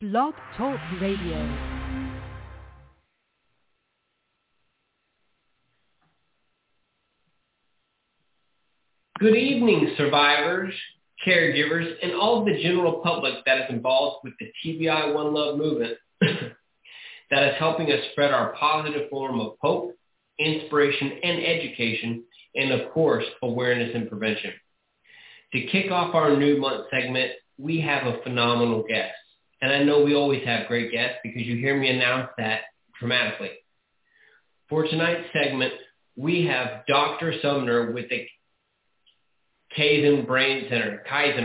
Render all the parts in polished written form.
Blog Talk Radio. Good evening, survivors, caregivers, and all of the general public that is involved with the TBI One Love movement that is helping us spread our positive form of hope, inspiration, and education, and of course, awareness and prevention. To kick off our new month segment, we have a phenomenal guest. And I know we always have great guests because you hear me announce that dramatically. For tonight's segment, we have Dr. Sumner with the Kaizen Brain Center.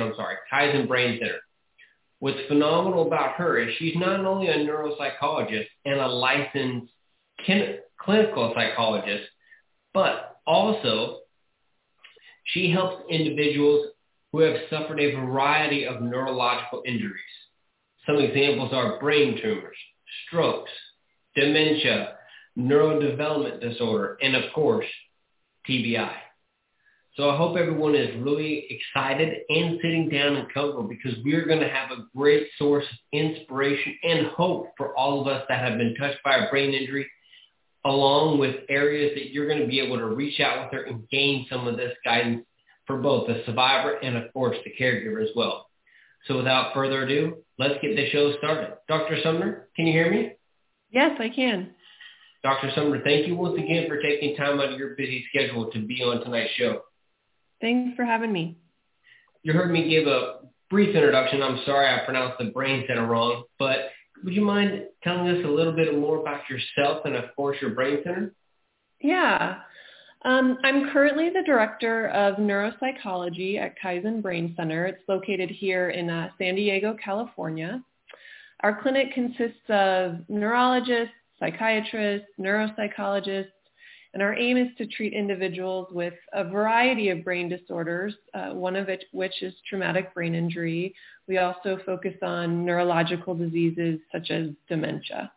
What's phenomenal about her is she's not only a neuropsychologist and a licensed clinical psychologist, but also she helps individuals who have suffered a variety of neurological injuries. Some examples are brain tumors, strokes, dementia, neurodevelopment disorder, and of course, TBI. So I hope everyone is really excited and sitting down and comfortable because we're going to have a great source of inspiration and hope for all of us that have been touched by a brain injury, along with areas that you're going to be able to reach out with her and gain some of this guidance for both the survivor and, of course, the caregiver as well. So without further ado, let's get the show started. Dr. Sumner, can you hear me? Yes, I can. Dr. Sumner, thank you once again for taking time out of your busy schedule to be on tonight's show. Thanks for having me. You heard me give a brief introduction. I'm sorry I pronounced the brain center wrong, but would you mind telling us a little bit more about yourself and, of course, your brain center? Yeah. I'm currently the director of neuropsychology at Kaizen Brain Center. It's located here in San Diego, California. Our clinic consists of neurologists, psychiatrists, neuropsychologists, and our aim is to treat individuals with a variety of brain disorders, one of which is traumatic brain injury. We also focus on neurological diseases such as dementia.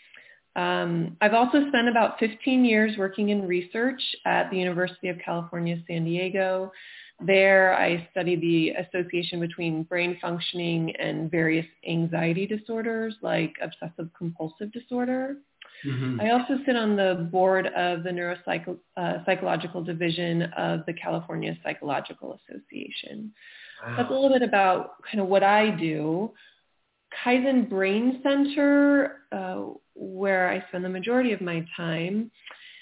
I've also spent about 15 years working in research at the University of California, San Diego. There, I studied the association between brain functioning and various anxiety disorders like obsessive compulsive disorder. Mm-hmm. I also sit on the board of the neuropsychological division of the California Psychological Association. Wow. That's a little bit about kind of what I do. Kaizen Brain Center, where I spend the majority of my time,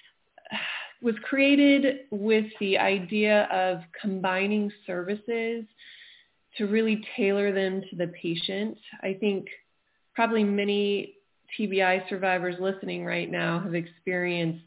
was created with the idea of combining services to really tailor them to the patient. I think probably many TBI survivors listening right now have experienced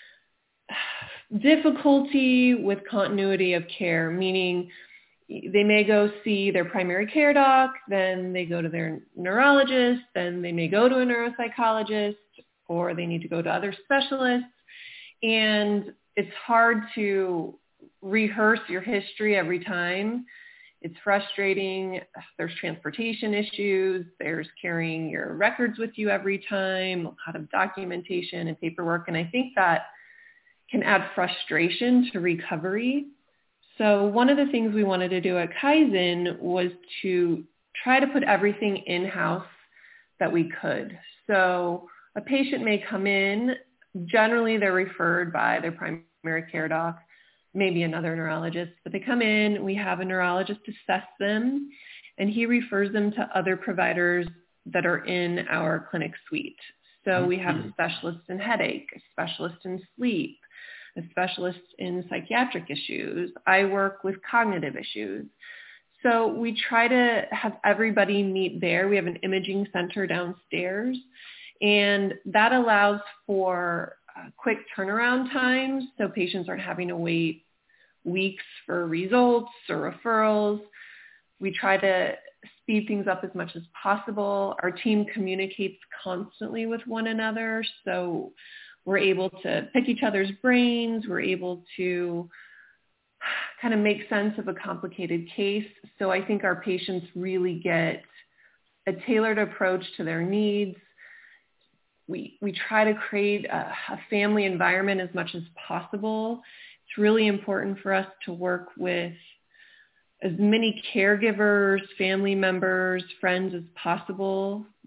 difficulty with continuity of care, meaning they may go see their primary care doc, then they go to their neurologist, then they may go to a neuropsychologist, or they need to go to other specialists. And it's hard to rehearse your history every time. It's frustrating. There's transportation issues. There's carrying your records with you every time, a lot of documentation and paperwork. And I think that can add frustration to recovery. So one of the things we wanted to do at Kaizen was to try to put everything in-house that we could. So a patient may come in. Generally, they're referred by their primary care doc, maybe another neurologist, but they come in, we have a neurologist assess them, and he refers them to other providers that are in our clinic suite. So we have a specialist in headache, a specialist in sleep, a specialist in psychiatric issues. I work with cognitive issues. So we try to have everybody meet there. We have an imaging center downstairs, and that allows for quick turnaround times, so patients aren't having to wait weeks for results or referrals. We try to speed things up as much as possible. Our team communicates constantly with one another, so we're able to pick each other's brains. We're able to kind of make sense of a complicated case. So I think our patients really get a tailored approach to their needs. We try to create a family environment as much as possible. It's really important for us to work with as many caregivers, family members, friends as possible.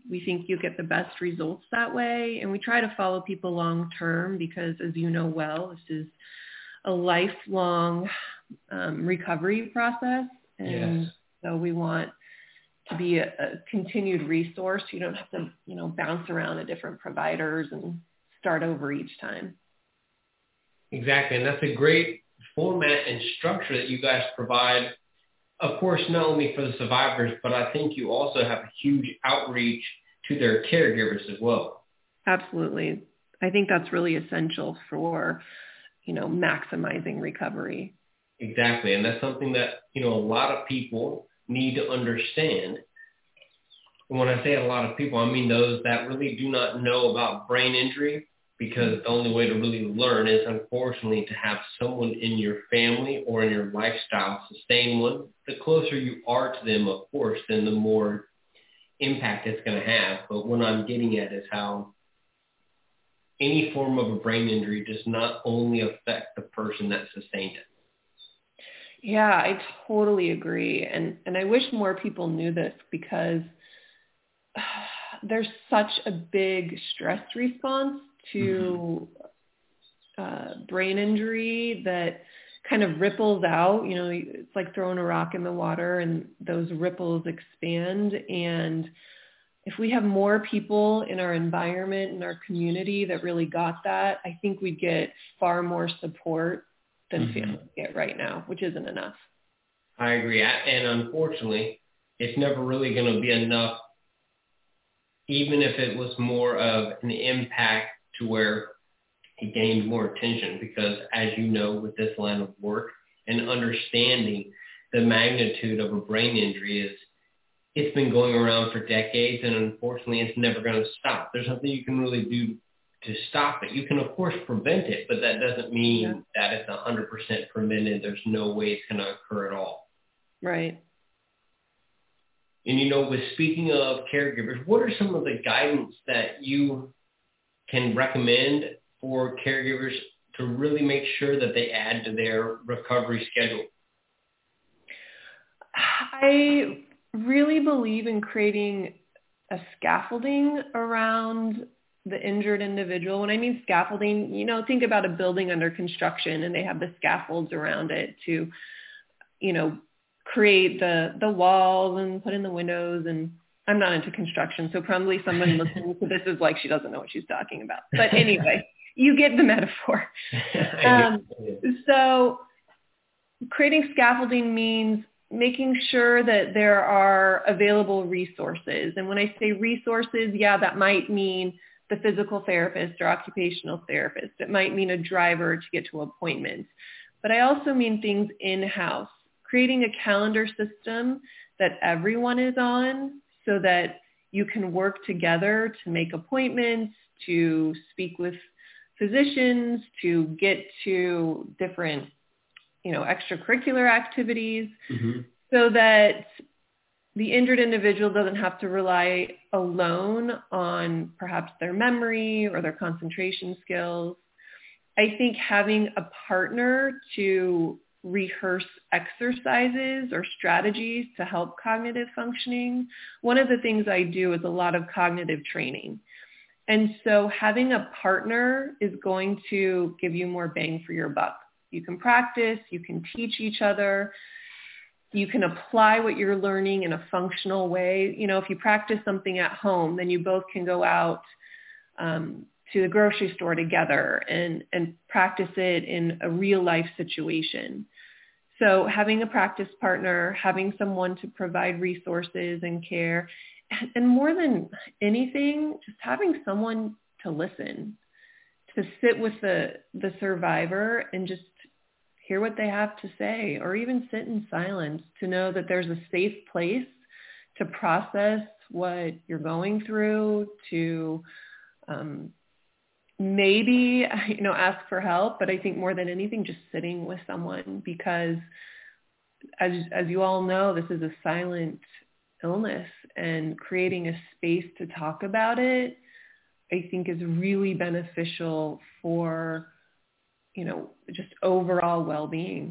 We think you get the best results that way. And we try to follow people long term because, as you know well, this is a lifelong recovery process. And Yes. so we want to be a continued resource. You don't have to, bounce around to different providers and start over each time. Exactly. And that's a great format and structure that you guys provide, of course, not only for the survivors, but I think you also have a huge outreach to their caregivers as well. Absolutely. I think that's really essential for, maximizing recovery. Exactly. And that's something that, a lot of people need to understand. And when I say a lot of people, I mean those that really do not know about brain injury, because the only way to really learn is, unfortunately, to have someone in your family or in your lifestyle sustain one. The closer you are to them, of course, then the more impact it's going to have. But what I'm getting at is how any form of a brain injury does not only affect the person that sustained it. Yeah, I totally agree. And I wish more people knew this, because there's such a big stress response to brain injury that kind of ripples out. It's like throwing a rock in the water and those ripples expand. And if we have more people in our environment, in our community that really got that, I think we'd get far more support than families get right now, which isn't enough. I agree. And unfortunately, it's never really going to be enough, even if it was more of an impact to where it gained more attention, because as you know, with this line of work and understanding the magnitude of a brain injury it's been going around for decades, and unfortunately it's never going to stop. There's nothing you can really do to stop it. You can, of course, prevent it, but that doesn't mean that it's 100% prevented. There's no way it's going to occur at all. Right. And, with speaking of caregivers, what are some of the guidance that you can recommend for caregivers to really make sure that they add to their recovery schedule? I really believe in creating a scaffolding around the injured individual. When I mean scaffolding, think about a building under construction and they have the scaffolds around it to, create the walls and put in the windows. And I'm not into construction, so probably someone listening to this is like, she doesn't know what she's talking about. But anyway, you get the metaphor. So creating scaffolding means making sure that there are available resources. And when I say resources, that might mean the physical therapist or occupational therapist. It might mean a driver to get to appointments. But I also mean things in-house, creating a calendar system that everyone is on so that you can work together to make appointments, to speak with physicians, to get to different, extracurricular activities, so that the injured individual doesn't have to rely alone on perhaps their memory or their concentration skills. I think having a partner to rehearse exercises or strategies to help cognitive functioning. One of the things I do is a lot of cognitive training. And so having a partner is going to give you more bang for your buck. You can practice, you can teach each other, you can apply what you're learning in a functional way. If you practice something at home, then you both can go out to the grocery store together and practice it in a real life situation. So having a practice partner, having someone to provide resources and care, and more than anything, just having someone to listen, to sit with the survivor and just hear what they have to say, or even sit in silence, to know that there's a safe place to process what you're going through, to maybe, ask for help. But I think more than anything, just sitting with someone, because as you all know, this is a silent illness, and creating a space to talk about it, I think is really beneficial for, just overall well-being.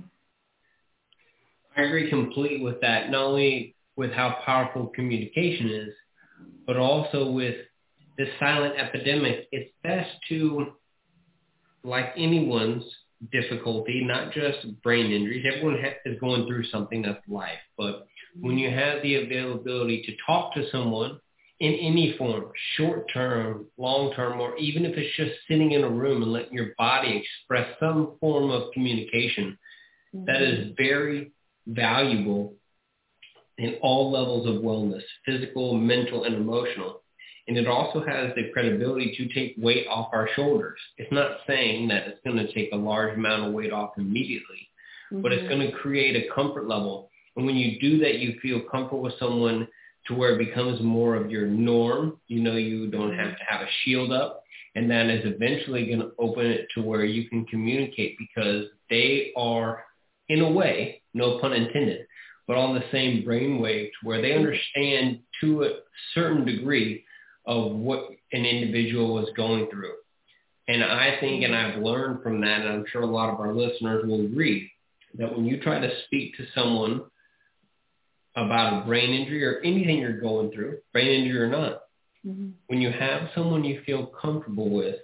I agree completely with that, not only with how powerful communication is, But also with this silent epidemic, it's best to, like anyone's difficulty, not just brain injuries, everyone is going through something, that's life. But when you have the availability to talk to someone in any form, short-term, long-term, or even if it's just sitting in a room and letting your body express some form of communication, that is very valuable in all levels of wellness, physical, mental, and emotional. And it also has the credibility to take weight off our shoulders. It's not saying that it's going to take a large amount of weight off immediately, but it's going to create a comfort level. And when you do that, you feel comfortable with someone to where it becomes more of your norm. You know, you don't have to have a shield up. And that is eventually going to open it to where you can communicate, because they are, in a way, no pun intended, but on the same brainwave, to where they understand to a certain degree of what an individual was going through. And I think, and I've learned from that, and I'm sure a lot of our listeners will agree, that when you try to speak to someone about a brain injury or anything you're going through, brain injury or not, when you have someone you feel comfortable with,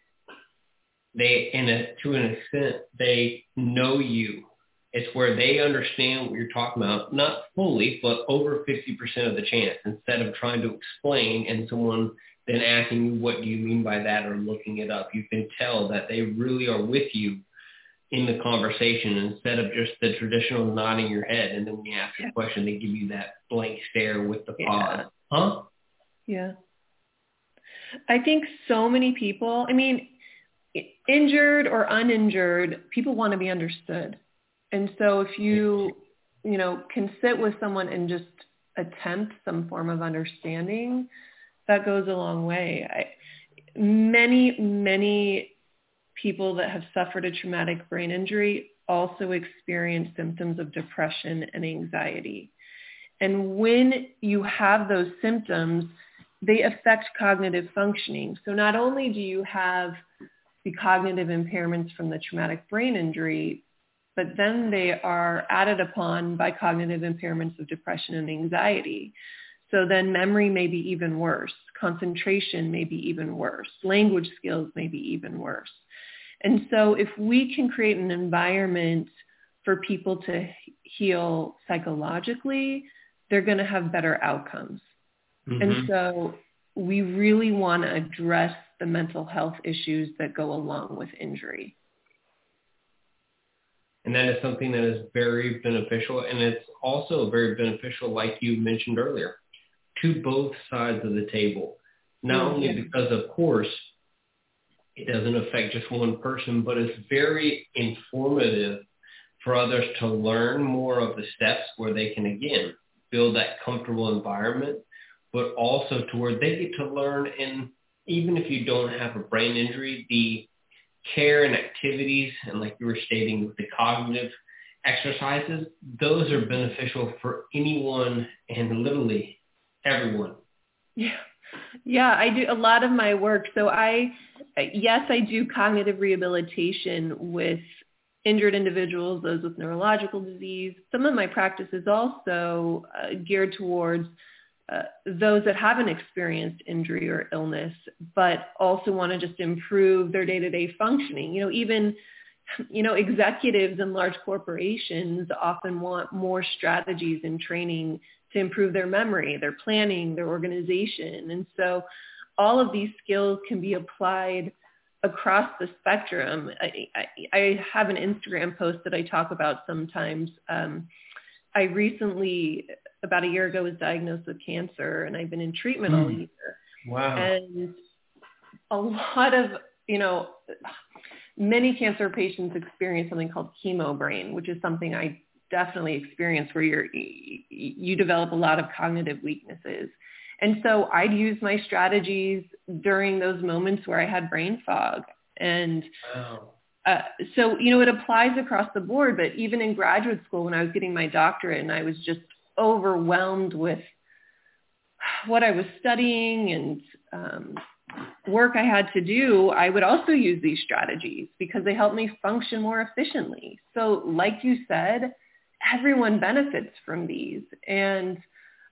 they, to an extent, they know you. It's where they understand what you're talking about, not fully, but over 50% of the chance, instead of trying to explain and someone then asking you, what do you mean by that, or looking it up. You can tell that they really are with you in the conversation, instead of just the traditional nodding your head, and then when you ask a question, they give you that blank stare with the pause. Huh? Yeah. I think so many people, I mean, injured or uninjured, people want to be understood. And so if you can sit with someone and just attempt some form of understanding, that goes a long way. Many people that have suffered a traumatic brain injury also experience symptoms of depression and anxiety. And when you have those symptoms, they affect cognitive functioning. So not only do you have the cognitive impairments from the traumatic brain injury, but then they are added upon by cognitive impairments of depression and anxiety. So then memory may be even worse. Concentration may be even worse. Language skills may be even worse. And so if we can create an environment for people to heal psychologically, they're going to have better outcomes. And so we really want to address the mental health issues that go along with injury. And that is something that is very beneficial. And it's also very beneficial, like you mentioned earlier, to both sides of the table. Not only because, of course, it doesn't affect just one person, but it's very informative for others to learn more of the steps where they can, again, build that comfortable environment, but also to where they get to learn, and even if you don't have a brain injury, the care and activities, and like you were stating with the cognitive exercises, those are beneficial for anyone and literally everyone. Yeah, I do a lot of my work. So I do cognitive rehabilitation with injured individuals, those with neurological disease. Some of my practice is also geared towards those that haven't experienced injury or illness, but also want to just improve their day-to-day functioning. Even executives in large corporations often want more strategies and training to improve their memory, their planning, their organization. And so all of these skills can be applied across the spectrum. I have an Instagram post that I talk about sometimes. I recently, about a year ago, was diagnosed with cancer, and I've been in treatment all year. Wow. And a lot of, many cancer patients experience something called chemo brain, which is something I definitely experienced, where you develop a lot of cognitive weaknesses. And so I'd use my strategies during those moments where I had brain fog. And so, it applies across the board. But even in graduate school, when I was getting my doctorate and I was just overwhelmed with what I was studying and work I had to do, I would also use these strategies because they helped me function more efficiently. So like you said, everyone benefits from these. And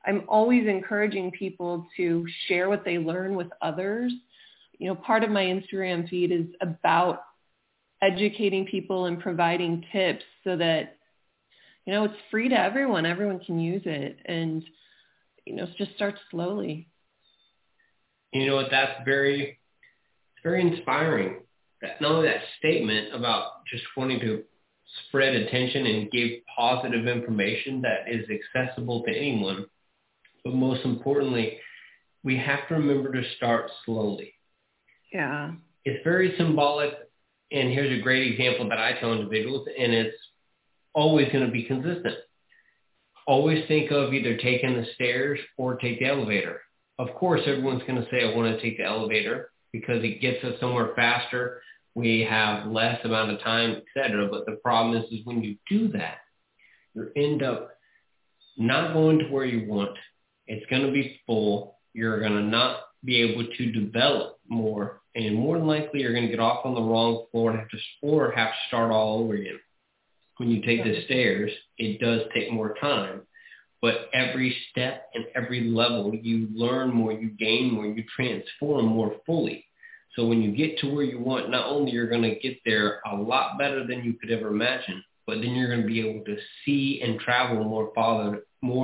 I'm always encouraging people to share what they learn with others. You know, part of my Instagram feed is about educating people and providing tips so that, you know, it's free to everyone. Everyone can use it. And, you know, just start slowly. You know what? That's very inspiring. That, not only that statement about just wanting to spread attention and give positive information that is accessible to anyone, but most importantly, we have to remember to start slowly. Yeah. It's very symbolic, and here's a great example that I tell individuals, and it's always going to be consistent. Always think of either taking the stairs or take the elevator. Of course, everyone's going to say, I want to take the elevator because it gets us somewhere faster. We have less amount of time, etc. But the problem is when you do that, you end up not going to where you want. It's going to be full. You're going to not be able to develop more. And more than likely, you're going to get off on the wrong floor and have to start all over again. When you take the stairs, it does take more time. But every step and every level, you learn more, you gain more, you transform more fully. So when you get to where you want, not only you're going to get there a lot better than you could ever imagine, but then you're going to be able to see and travel more farther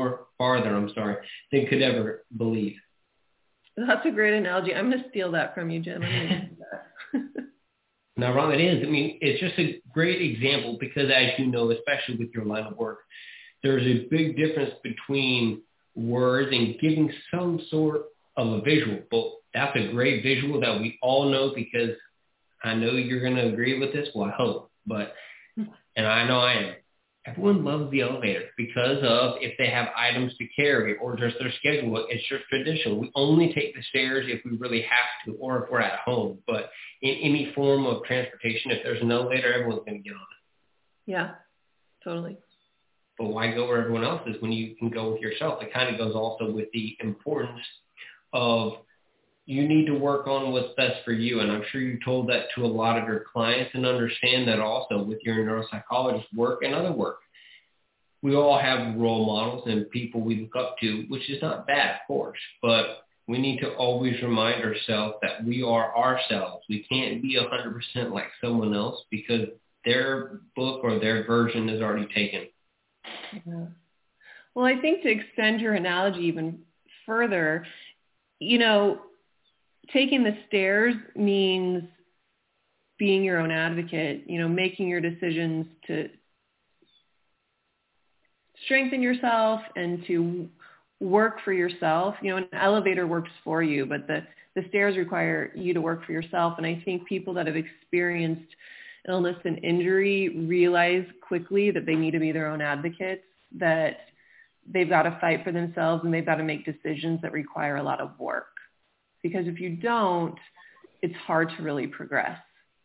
than you could ever believe. That's a great analogy. I'm going to steal that from you, Jim. I'm going to do that. Now, Ron, it is. I mean, it's just a great example because, as you know, especially with your line of work, there's a big difference between words and giving some sort of a visual. But that's a great visual that we all know because I know you're going to agree with this. Well, I hope. And I know I am. Everyone loves the elevator because of if they have items to carry or just their schedule. It's just traditional. We only take the stairs if we really have to or if we're at home. But in any form of transportation, if there's an elevator, everyone's going to get on it. Yeah, totally. But why go where everyone else is when you can go with yourself? It kind of goes also with the importance of you need to work on what's best for you. And I'm sure you told that to a lot of your clients and understand that also with your neuropsychologist work and other work. We all have role models and people we look up to, which is not bad, of course, but we need to always remind ourselves that we are ourselves. We can't be 100% like someone else because their book or their version is already taken. Yeah. Well, I think to extend your analogy even further, you know, taking the stairs means being your own advocate, you know, making your decisions to strengthen yourself and to work for yourself. You know, an elevator works for you, but the stairs require you to work for yourself. And I think people that have experienced illness and injury realize quickly that they need to be their own advocates, that they've got to fight for themselves and they've got to make decisions that require a lot of work. Because if you don't, it's hard to really progress.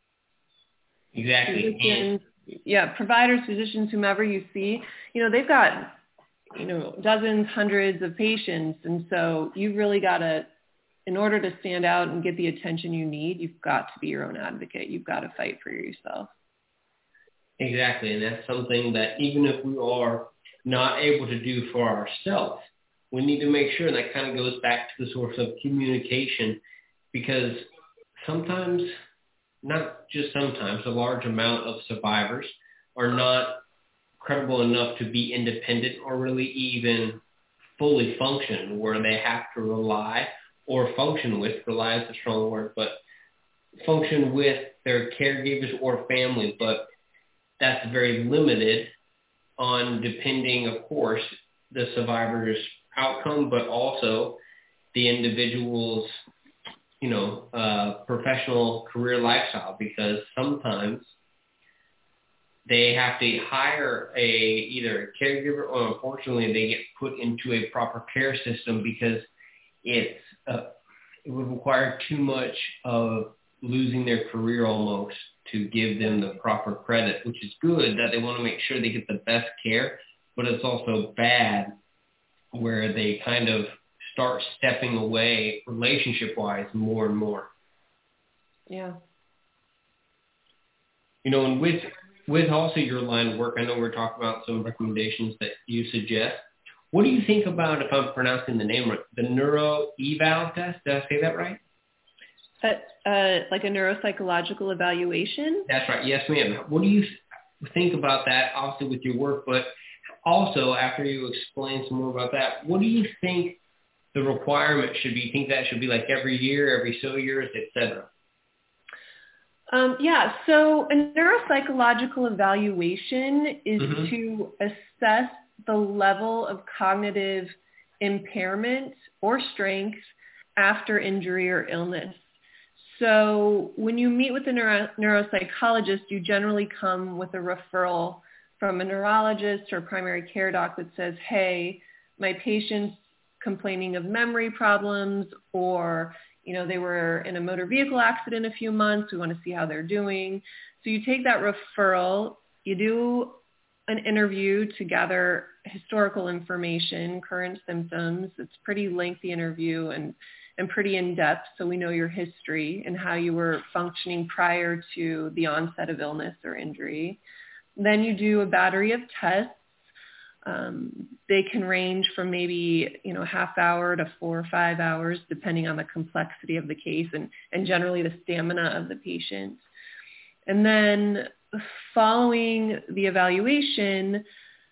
Exactly. Providers, physicians, whomever you see, you know, they've got, you know, dozens, hundreds of patients. And so you've really got to, in order to stand out and get the attention you need, you've got to be your own advocate. You've got to fight for yourself. Exactly. And that's something that even if we are not able to do for ourselves, we need to make sure, and that kind of goes back to the source of communication, because sometimes, not just sometimes, a large amount of survivors are not credible enough to be independent or really even fully function, where they have to rely or function with, rely is a strong word, but function with their caregivers or family. But that's very limited on depending, of course, the survivor's outcome, but also the individual's, you know, professional career lifestyle, because sometimes they have to hire either a caregiver or unfortunately they get put into a proper care system because it would require too much of losing their career almost to give them the proper credit, which is good that they want to make sure they get the best care, but it's also bad where they kind of start stepping away relationship-wise more and more. Yeah. You know, and with also your line of work, I know we're talking about some recommendations that you suggest. What do you think about, if I'm pronouncing the name right, the neuro-eval test? Did I say that right? Like a neuropsychological evaluation? That's right. Yes, ma'am. What do you think about that, obviously with your work, but also after you explain some more about that, what do you think the requirement should be? You think that should be like every year, every so years, et cetera? Yeah, so a neuropsychological evaluation is to assess the level of cognitive impairment or strength after injury or illness. So when you meet with a neuropsychologist, you generally come with a referral from a neurologist or primary care doc that says, hey, my patient's complaining of memory problems, or they were in a motor vehicle accident a few months. We want to see how they're doing. So you take that referral, you do an interview to gather historical information, current symptoms. It's a pretty lengthy interview and pretty in-depth, so we know your history and how you were functioning prior to the onset of illness or injury. Then you do a battery of tests. They can range from maybe, a half hour to 4 or 5 hours, depending on the complexity of the case and generally the stamina of the patient. And then following the evaluation,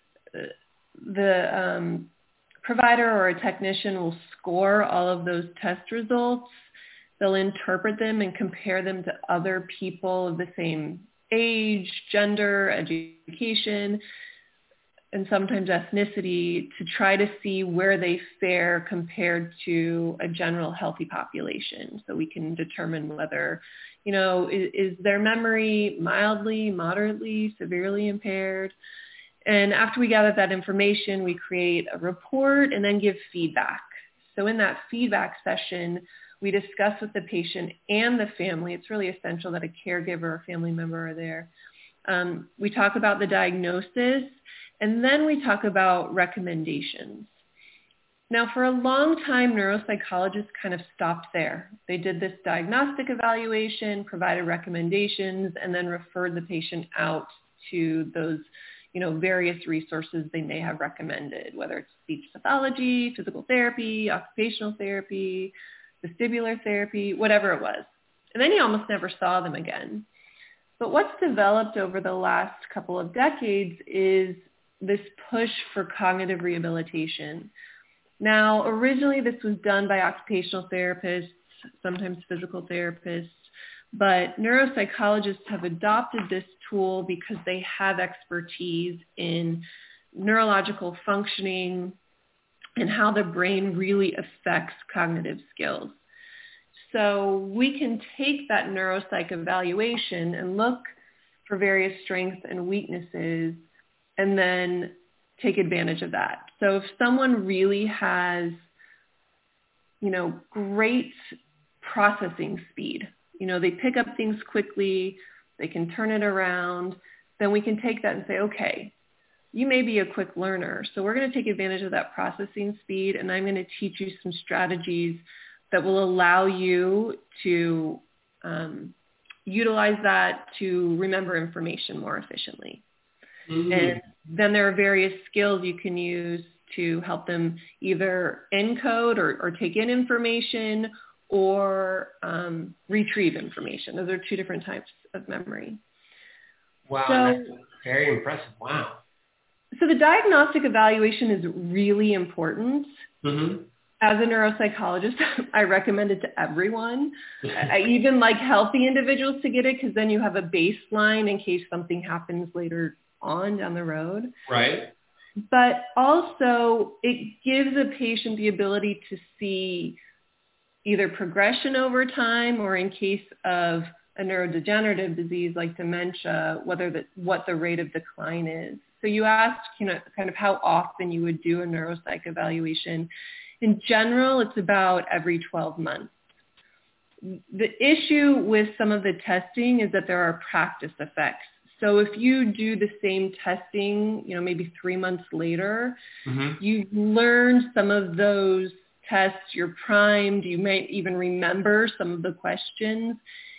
the provider or a technician will score all of those test results. They'll interpret them and compare them to other people of the same age, gender, education, and sometimes ethnicity to try to see where they fare compared to a general healthy population. So we can determine whether, is their memory mildly, moderately, severely impaired. And after we gather that information, we create a report and then give feedback. So in that feedback session, we discuss with the patient and the family. It's really essential that a caregiver or family member are there. We talk about the diagnosis, and then we talk about recommendations. Now, for a long time, neuropsychologists kind of stopped there. They did this diagnostic evaluation, provided recommendations, and then referred the patient out to those various resources they may have recommended, whether it's speech pathology, physical therapy, occupational therapy, vestibular therapy, whatever it was. And then you almost never saw them again. But what's developed over the last couple of decades is this push for cognitive rehabilitation. Now, originally this was done by occupational therapists, sometimes physical therapists, but neuropsychologists have adopted this tool because they have expertise in neurological functioning and how the brain really affects cognitive skills. So we can take that neuropsych evaluation and look for various strengths and weaknesses and then take advantage of that. So if someone really has, great processing speed, they pick up things quickly, they can turn it around, then we can take that and say, okay, you may be a quick learner, so we're going to take advantage of that processing speed, and I'm going to teach you some strategies that will allow you to utilize that to remember information more efficiently. Mm-hmm. And then there are various skills you can use to help them either encode or take in information or retrieve information. Those are two different types of memory. Wow, that's very impressive. Wow. So the diagnostic evaluation is really important. Mm-hmm. As a neuropsychologist, I recommend it to everyone. I even like healthy individuals to get it because then you have a baseline in case something happens later on down the road. Right. But also it gives a patient the ability to see either progression over time or in case of a neurodegenerative disease like dementia, what the rate of decline is. So you asked, kind of how often you would do a neuropsych evaluation. In general, it's about every 12 months. The issue with some of the testing is that there are practice effects. So if you do the same testing, maybe 3 months later, mm-hmm. you've learned some of those tests, you're primed, you might even remember some of the questions.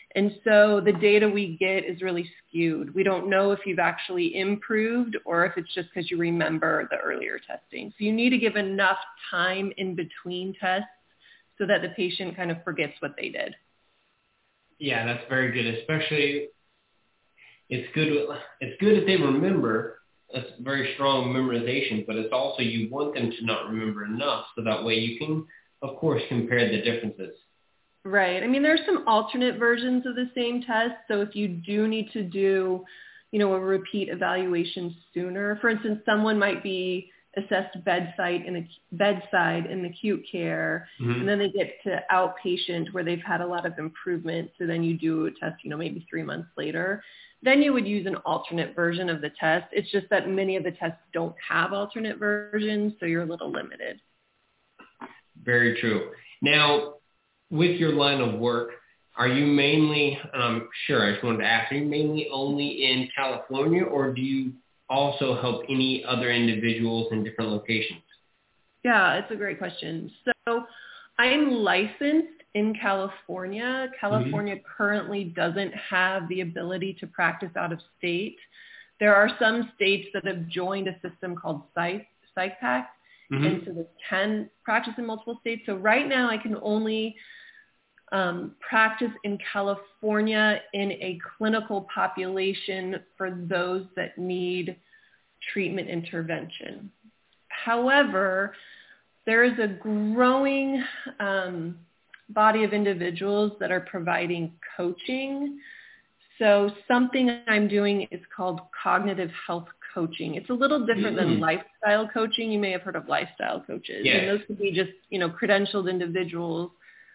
And so the data we get is really skewed. We don't know if you've actually improved or if it's just because you remember the earlier testing. So you need to give enough time in between tests so that the patient kind of forgets what they did. Yeah, that's very good. Especially, it's good if they remember. That's very strong memorization, but it's also you want them to not remember enough so that way you can, of course, compare the differences. Right. I mean, there's some alternate versions of the same test. So if you do need to do, a repeat evaluation sooner, for instance, someone might be assessed bedside in acute care, and then they get to outpatient where they've had a lot of improvement. So then you do a test, maybe 3 months later. Then you would use an alternate version of the test. It's just that many of the tests don't have alternate versions, so you're a little limited. Very true. Now, with your line of work, are you mainly, and I'm sure I just wanted to ask, are you mainly only in California, or do you also help any other individuals in different locations? Yeah, it's a great question. So I'm licensed in California. California currently doesn't have the ability to practice out of state. There are some states that have joined a system called PsycPact, and so they can practice in multiple states. So right now I can only practice in California in a clinical population for those that need treatment intervention. However, there is a growing body of individuals that are providing coaching. So something I'm doing is called cognitive health coaching. It's a little different than lifestyle coaching. You may have heard of lifestyle coaches. Yes. And those could be just, credentialed individuals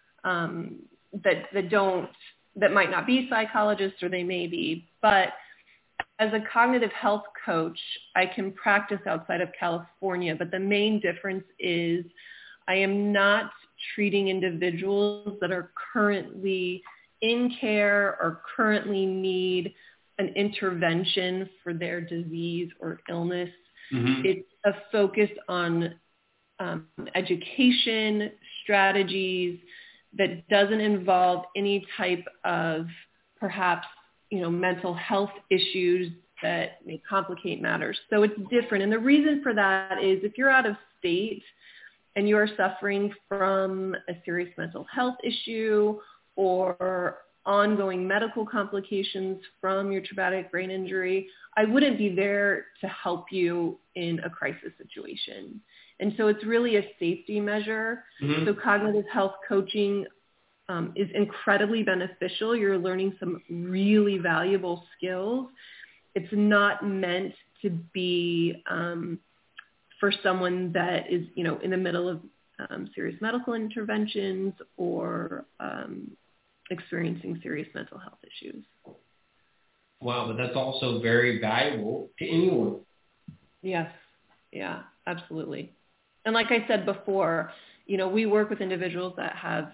that might not be psychologists, or they may be. But as a cognitive health coach, I can practice outside of California. But the main difference is I am not treating individuals that are currently in care or currently need an intervention for their disease or illness. It's a focus on education, strategies that doesn't involve any type of perhaps, mental health issues that may complicate matters. So it's different. And the reason for that is if you're out of state and you're suffering from a serious mental health issue or ongoing medical complications from your traumatic brain injury, I wouldn't be there to help you in a crisis situation. And so it's really a safety measure. So cognitive health coaching is incredibly beneficial. You're learning some really valuable skills. It's not meant to be for someone that is, in the middle of serious medical interventions or experiencing serious mental health issues. Wow, but that's also very valuable to anyone. Yes. Yeah, absolutely. And like I said before, we work with individuals that have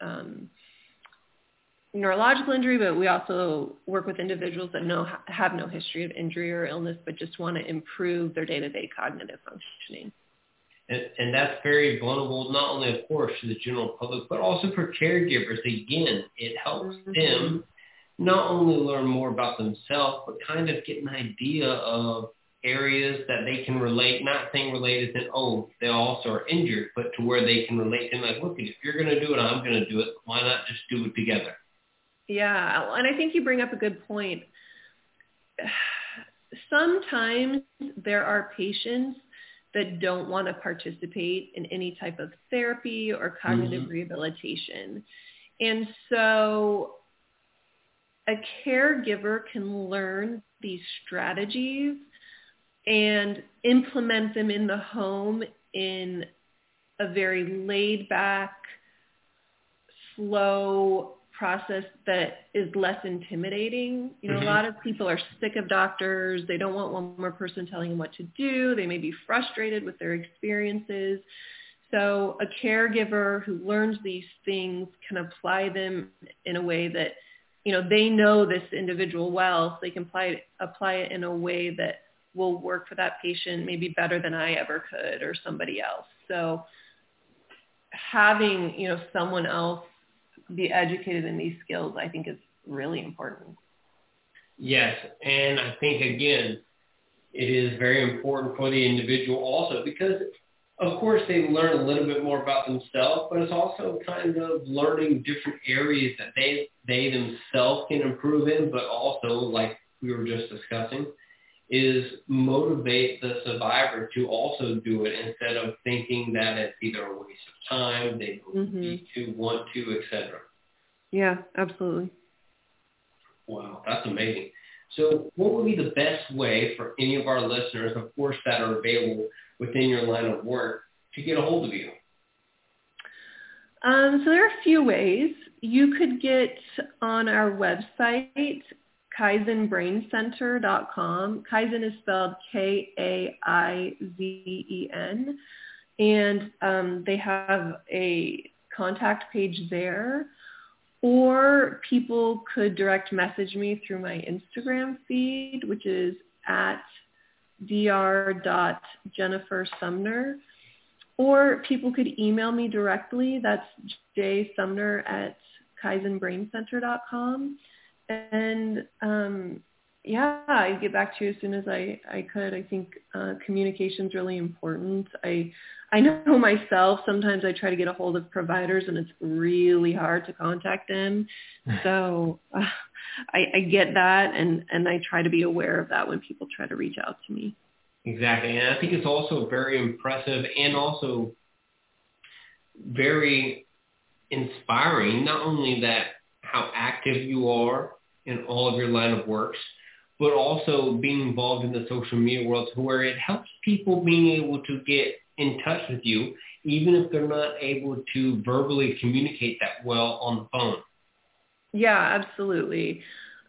neurological injury, but we also work with individuals that have no history of injury or illness, but just want to improve their day-to-day cognitive functioning. And that's very vulnerable, not only, of course, to the general public, but also for caregivers. Again, it helps them not only learn more about themselves, but kind of get an idea of areas that they can relate, not saying related to, they also are injured, but to where they can relate and like, look, if you're going to do it, I'm going to do it. Why not just do it together? Yeah, and I think you bring up a good point. Sometimes there are patients that don't want to participate in any type of therapy or cognitive rehabilitation. And so a caregiver can learn these strategies and implement them in the home in a very laid back, slow process that is less intimidating. A lot of people are sick of doctors. They don't want one more person telling them what to do. They may be frustrated with their experiences. So a caregiver who learns these things can apply them in a way that, they know this individual well, so they can apply it in a way that will work for that patient maybe better than I ever could or somebody else. So having, someone else be educated in these skills, I think is really important. Yes, and I think, again, it is very important for the individual also because, of course, they learn a little bit more about themselves, but it's also kind of learning different areas that they themselves can improve in, but also, like we were just discussing, is motivate the survivor to also do it instead of thinking that it's either a waste of time, they don't need to, want to, etc. Yeah, absolutely. Wow, that's amazing. So what would be the best way for any of our listeners, of course, that are available within your line of work to get a hold of you? So there are a few ways. You could get on our website, KaizenBrainCenter.com. Kaizen is spelled Kaizen, and they have a contact page there. Or people could direct message me through my Instagram feed, which is at dr.jennifersumner. Or people could email me directly. That's jsumner@KaizenBrainCenter.com. And I'd get back to you as soon as I could. I think communication is really important. I know myself, sometimes I try to get a hold of providers and it's really hard to contact them. So I get that and I try to be aware of that when people try to reach out to me. Exactly. And I think it's also very impressive and also very inspiring, not only that how active you are in all of your line of works, but also being involved in the social media world to where it helps people being able to get in touch with you, even if they're not able to verbally communicate that well on the phone. Yeah, absolutely.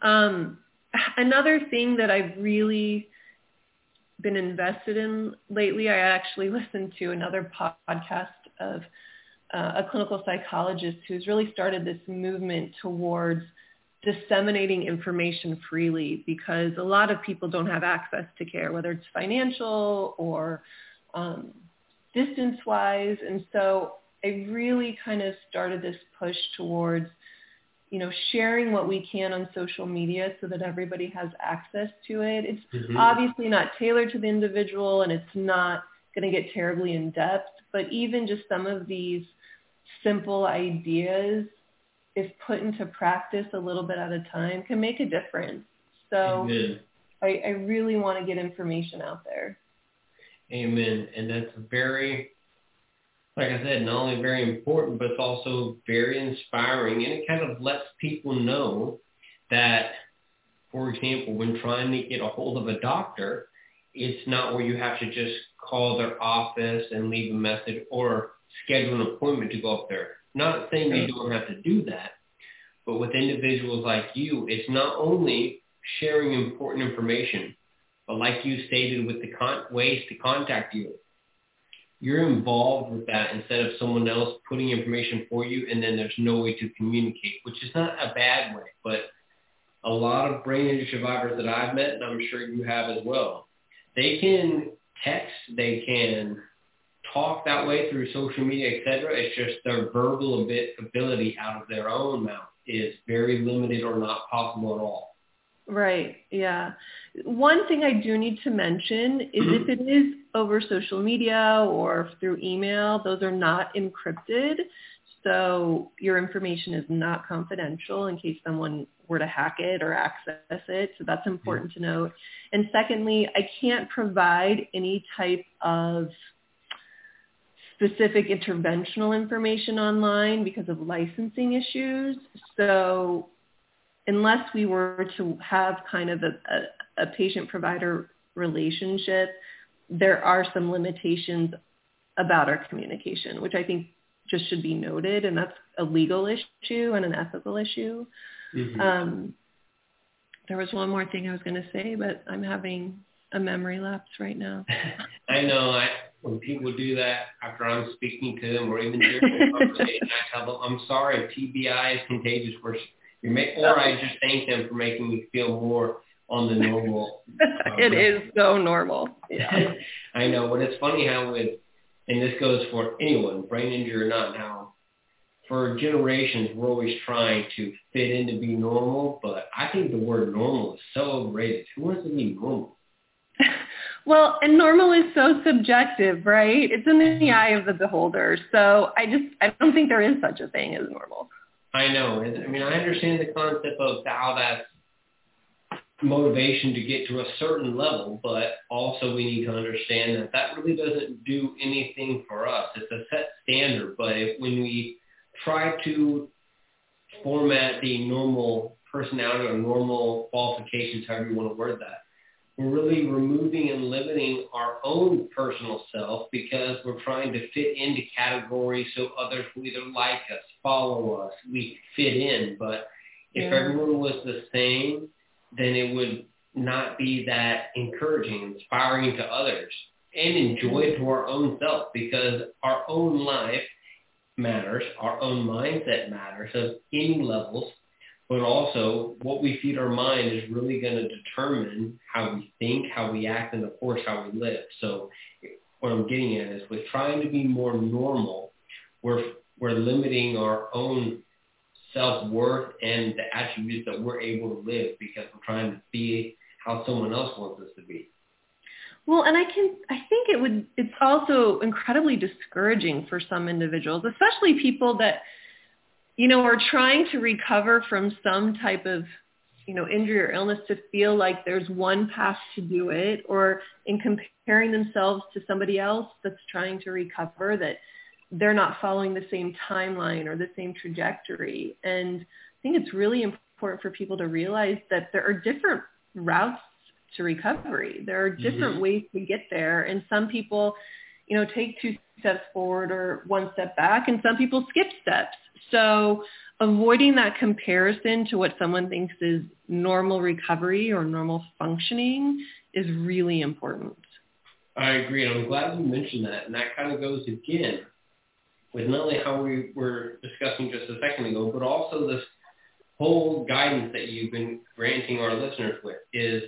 Another thing that I've really been invested in lately, I actually listened to another podcast of a clinical psychologist who's really started this movement towards disseminating information freely because a lot of people don't have access to care, whether it's financial or distance-wise. And so I really kind of started this push towards, sharing what we can on social media so that everybody has access to it. It's obviously not tailored to the individual and it's not going to get terribly in depth, but even just some of these simple ideas, if put into practice a little bit at a time, can make a difference. So I really want to get information out there. Amen. And that's very, like I said, not only very important, but it's also very inspiring. And it kind of lets people know that, for example, when trying to get a hold of a doctor, it's not where you have to just call their office and leave a message or schedule an appointment to go up there. Not saying you don't have to do that, but with individuals like you, it's not only sharing important information, but like you stated with the ways to contact you, you're involved with that instead of someone else putting information for you and then there's no way to communicate, which is not a bad way. But a lot of brain injury survivors that I've met, and I'm sure you have as well, they can text, they can talk that way through social media, etc. It's just their verbal ability out of their own mouth is very limited or not possible at all. Right. Yeah. One thing I do need to mention is if it is over social media or through email, those are not encrypted. So your information is not confidential in case someone were to hack it or access it. So that's important to note. And secondly, I can't provide any type of specific interventional information online because of licensing issues. So unless we were to have kind of a patient-provider relationship, there are some limitations about our communication, which I think just should be noted, and that's a legal issue and an ethical issue. There was one more thing I was going to say, but I'm having a memory lapse right now. I know. When people do that after I'm speaking to them or even during the conversation, I tell them, I'm sorry, TBI is contagious. Or I just thank them for making me feel more on the normal. It is so normal. Yeah. I know. But it's funny how and this goes for anyone, brain injury or not, how for generations, we're always trying to fit in to be normal, but I think the word normal is so overrated. Who wants to be normal? Well, and normal is so subjective, right? It's in the eye of the beholder. So I don't think there is such a thing as normal. I know. I mean, I understand the concept of how that's motivation to get to a certain level, but also we need to understand that that really doesn't do anything for us. It's a set standard, but when we try to format the normal personality or normal qualifications, however you want to word that, we're really removing and limiting our own personal self because we're trying to fit into categories so others will either like us, follow us, we fit in. But if everyone was the same, then it would not be that encouraging, inspiring to others, and enjoy to our own self, because our own life matters, our own mindset matters of any levels, but also what we feed our mind is really going to determine how we think, how we act, and of course how we live. So what I'm getting at is with trying to be more normal, we're limiting our own self-worth and the attributes that we're able to live because we're trying to be how someone else wants us to be. Well, and I think it's also incredibly discouraging for some individuals, especially people that, are trying to recover from some type of, injury or illness, to feel like there's one path to do it, or in comparing themselves to somebody else that's trying to recover, that they're not following the same timeline or the same trajectory. And I think it's really important for people to realize that there are different routes to recovery. There are different ways to get there. And some people, take 2 steps forward or 1 step back, and some people skip steps. So avoiding that comparison to what someone thinks is normal recovery or normal functioning is really important. I agree. And I'm glad you mentioned that. And that kind of goes again with not only how we were discussing just a second ago, but also this whole guidance that you've been granting our listeners with is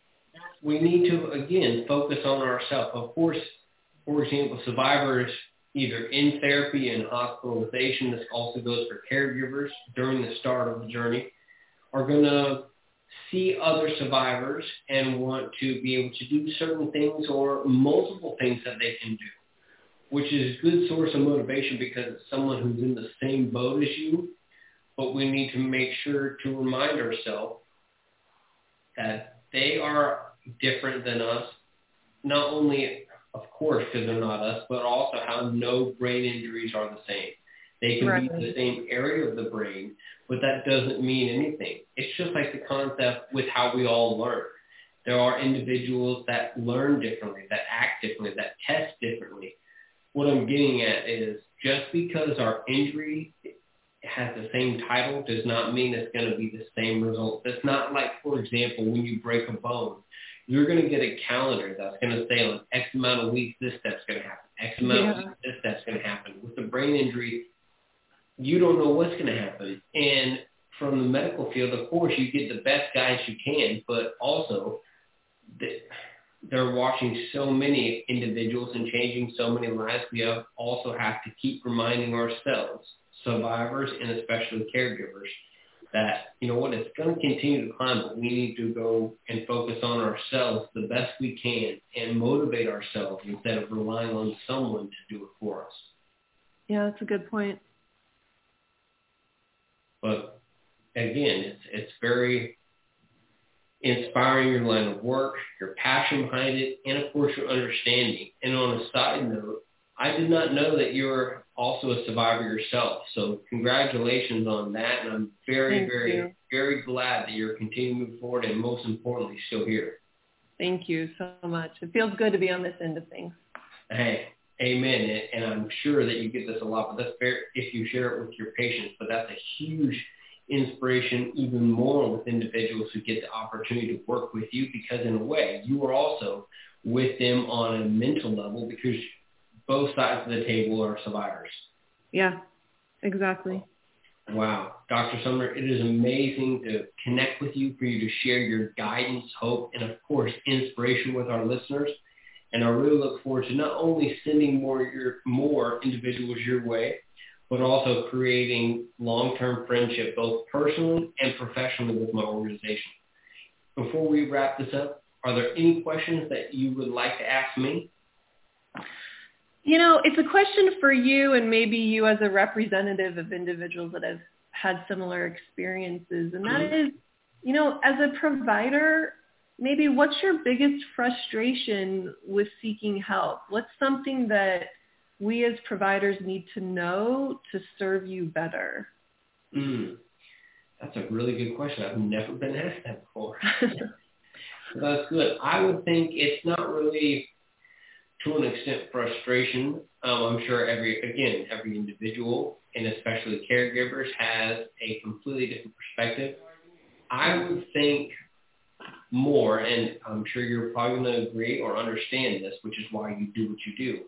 we need to, again, focus on ourselves. Of course, for example, survivors either in therapy and hospitalization, this also goes for caregivers during the start of the journey, are going to see other survivors and want to be able to do certain things or multiple things that they can do, which is a good source of motivation because it's someone who's in the same boat as you. But we need to make sure to remind ourselves that they are different than us, not only, of course, because they're not us, but also how no brain injuries are the same. They can be the same area of the brain, but that doesn't mean anything. It's just like the concept with how we all learn. There are individuals that learn differently, that act differently, that test differently. What I'm getting at is just because our injury has the same title does not mean it's going to be the same result. It's not like, for example, when you break a bone, you're going to get a calendar that's going to say on X amount of weeks, this step's going to happen. X amount of weeks, this step's going to happen. With the brain injury, you don't know what's going to happen. And from the medical field, of course, you get the best guidance you can, but also they're watching so many individuals and changing so many lives. We also have to keep reminding ourselves, survivors and especially caregivers, that, it's going to continue to climb, but we need to go and focus on ourselves the best we can and motivate ourselves instead of relying on someone to do it for us. Yeah, that's a good point. But again, it's very inspiring, your line of work, your passion behind it, and of course your understanding. And on a side note, I did not know that you're also a survivor yourself. So congratulations on that. And I'm very, very glad that you're continuing to move forward and most importantly, still here. Thank you so much. It feels good to be on this end of things. Hey, amen. And I'm sure that you get this a lot, but that's fair if you share it with your patients. But that's a huge inspiration, even more with individuals who get the opportunity to work with you, because in a way, you are also with them on a mental level because both sides of the table are survivors. Yeah, exactly. Wow. Dr. Sumner, it is amazing to connect with you, for you to share your guidance, hope, and of course, inspiration with our listeners. And I really look forward to not only sending more individuals your way, but also creating long-term friendship, both personally and professionally with my organization. Before we wrap this up, are there any questions that you would like to ask me? It's a question for you and maybe you as a representative of individuals that have had similar experiences. And that is, as a provider, maybe what's your biggest frustration with seeking help? What's something that we as providers need to know to serve you better? That's a really good question. I've never been asked that before. That's good. I would think it's not really, to an extent, frustration. I'm sure every individual, and especially caregivers, has a completely different perspective. I would think more, and I'm sure you're probably going to agree or understand this, which is why you do what you do.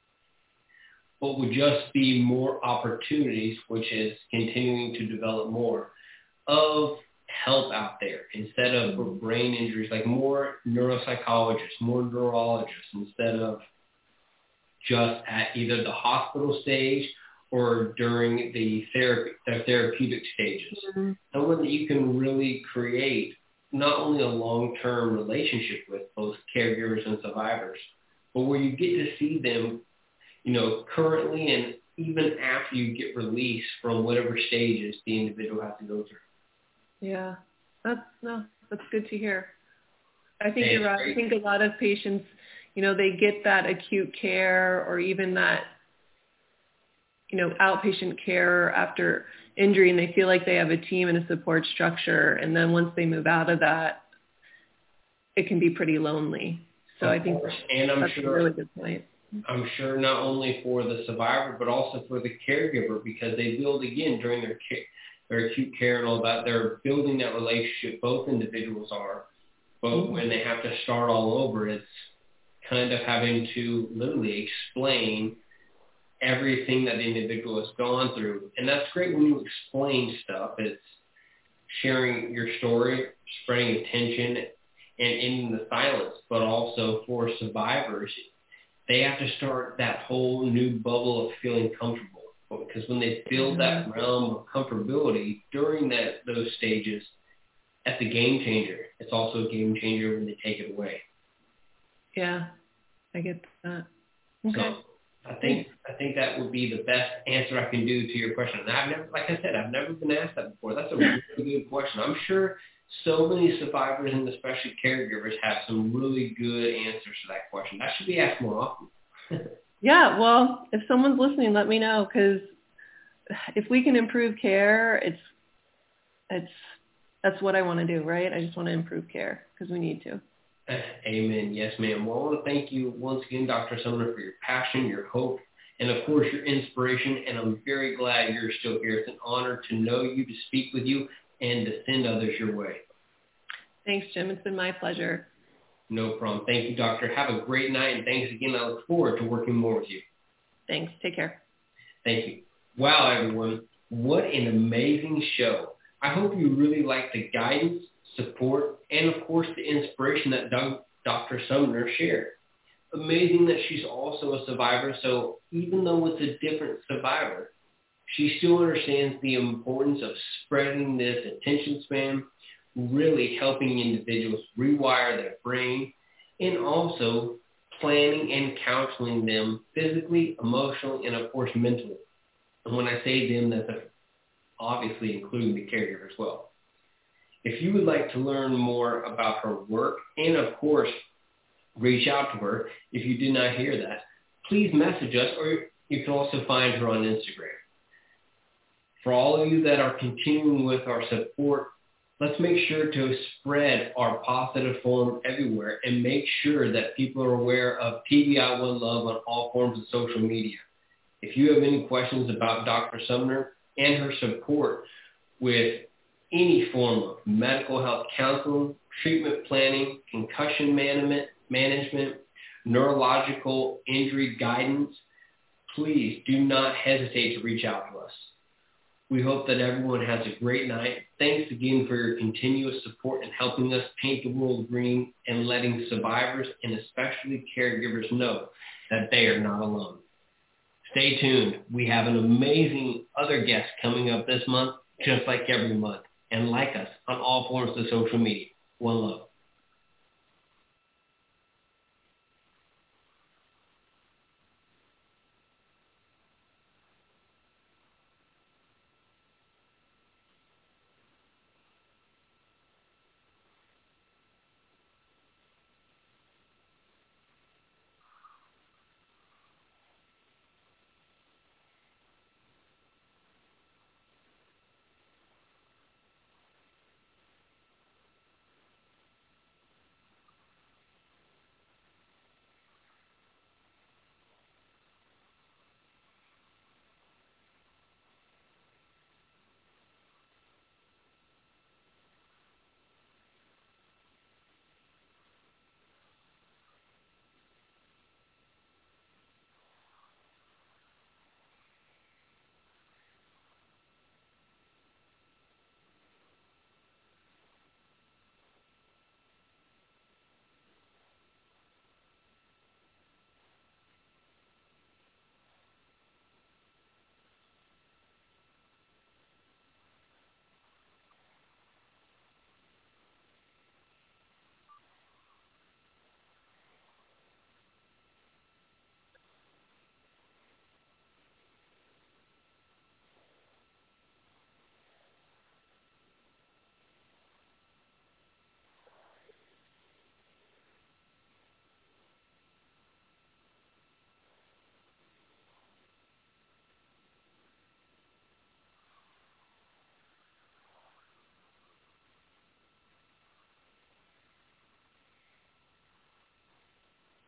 What would just be more opportunities, which is continuing to develop more of help out there instead of for brain injuries, like more neuropsychologists, more neurologists, instead of just at either the hospital stage or during the therapeutic stages. Someone that you can really create not only a long-term relationship with both caregivers and survivors, but where you get to see them, currently and even after you get released from whatever stages the individual has to go through. Yeah, that's good to hear. I think you're right. I think a lot of patients, they get that acute care or even that, outpatient care after injury, and they feel like they have a team and a support structure. And then once they move out of that, it can be pretty lonely. So I think that's a really good point. I'm sure not only for the survivor, but also for the caregiver, because they build, again, during their acute care and all that, they're building that relationship, both individuals are. But when they have to start all over, it's kind of having to literally explain everything that the individual has gone through. And that's great when you explain stuff. It's sharing your story, spreading attention, and ending the silence. But also for survivors, they have to start that whole new bubble of feeling comfortable. Because when they build that realm of comfortability during those stages, that's a game changer. It's also a game changer when they take it away. Yeah, I get that. Okay. So I think that would be the best answer I can do to your question. And I've never been asked that before. That's a really good question. I'm sure so many survivors and especially caregivers have some really good answers to that question. That should be asked more often. Yeah, well, if someone's listening, let me know, because if we can improve care, that's what I want to do, right? I just want to improve care because we need to. Amen. Yes, ma'am. Well, I want to thank you once again, Dr. Sumner, for your passion, your hope, and of course your inspiration. And I'm very glad you're still here. It's an honor to know you, to speak with you, and to send others your way. Thanks, Jim. It's been my pleasure. No problem. Thank you, Doctor. Have a great night, and thanks again. I look forward to working more with you. Thanks. Take care. Thank you. Wow, everyone. What an amazing show. I hope you really liked the guidance, support, and, of course, the inspiration that Dr. Sumner shared. Amazing that she's also a survivor, so even though it's a different survivor, she still understands the importance of spreading this attention span, really helping individuals rewire their brain, and also planning and counseling them physically, emotionally, and of course mentally. And when I say them, that's obviously including the caregiver as well. If you would like to learn more about her work and of course reach out to her if you did not hear that, please message us, or you can also find her on Instagram. For all of you that are continuing with our support, let's make sure to spread our positive form everywhere and make sure that people are aware of TBI One Love on all forms of social media. If you have any questions about Dr. Sumner and her support with any form of medical health counseling, treatment planning, concussion management, neurological injury guidance, please do not hesitate to reach out to us. We hope that everyone has a great night. Thanks again for your continuous support in helping us paint the world green and letting survivors and especially caregivers know that they are not alone. Stay tuned. We have an amazing other guest coming up this month, just like every month. And like us on all forms of social media. One love.